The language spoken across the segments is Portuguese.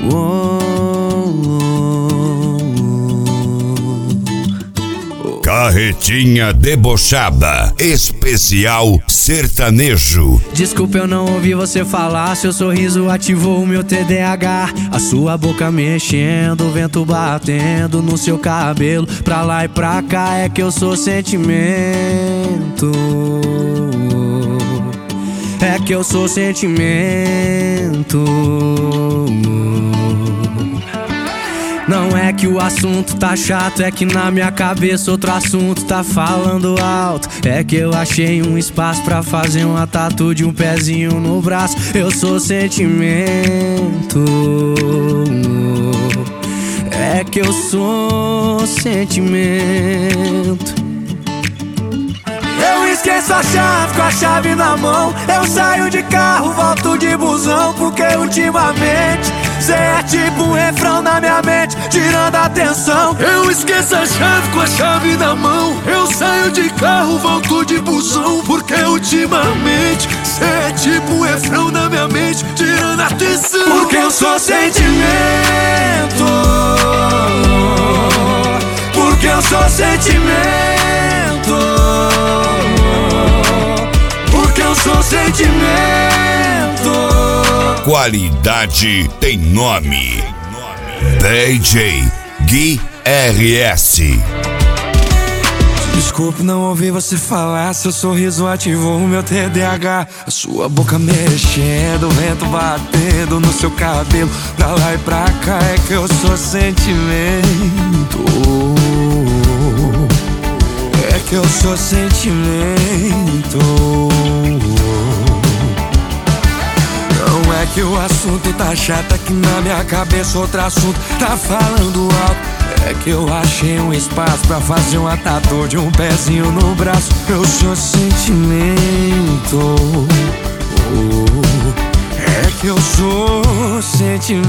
Carretinha debochada, especial sertanejo. Desculpa, eu não ouvi você falar. Seu sorriso ativou o meu TDAH. A sua boca mexendo, o vento batendo no seu cabelo. Pra lá e pra cá é que eu sou sentimento. É que eu sou sentimento. Não é que o assunto tá chato, é que na minha cabeça outro assunto tá falando alto. É que eu achei um espaço pra fazer uma tatu de um pezinho no braço. Eu sou sentimento. É que eu sou sentimento. Eu esqueço a chave com a chave na mão. Eu saio de carro, volto de busão, porque ultimamente cê é tipo um refrão na minha mente, tirando a atenção. Eu esqueço a chave com a chave na mão. Eu saio de carro, volto de busão, porque ultimamente cê é tipo um refrão na minha mente, tirando a atenção. Porque eu sou sentimento. Porque eu sou sentimento. Porque eu sou sentimento. Qualidade tem nome. DJ Gui RS. Desculpe, não ouvi você falar. Seu sorriso ativou o meu TDAH. A sua boca mexendo, o vento batendo no seu cabelo. Pra lá e pra cá é que eu sou sentimento. É que eu sou sentimento. Não é que o assunto tá chato, é que na minha cabeça outro assunto tá falando alto. É que eu achei um espaço pra fazer uma tatu de um pezinho no braço. Eu sou sentimento. É que eu sou sentimento.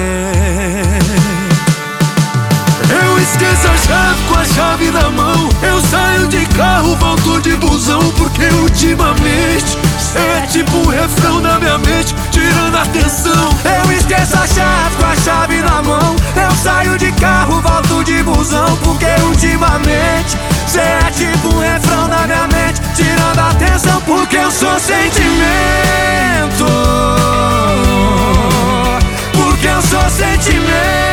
Eu esqueço a chave com a chave na mão. Eu saio de carro, volto de busão, porque ultimamente cê é tipo um refrão na minha mente, tirando a atenção. Eu esqueço a chave com a chave na mão. Eu saio de carro, volto de busão, porque ultimamente cê é tipo um refrão na minha mente, tirando a atenção. Porque eu sou sentimento. Porque eu sou sentimento.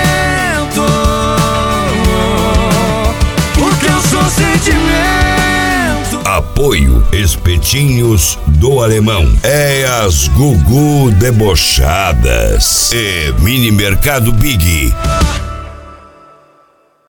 Porque eu sou sentimento. Apoio Espetinhos do Alemão. É as Gugu Debochadas. E Mini Mercado Big.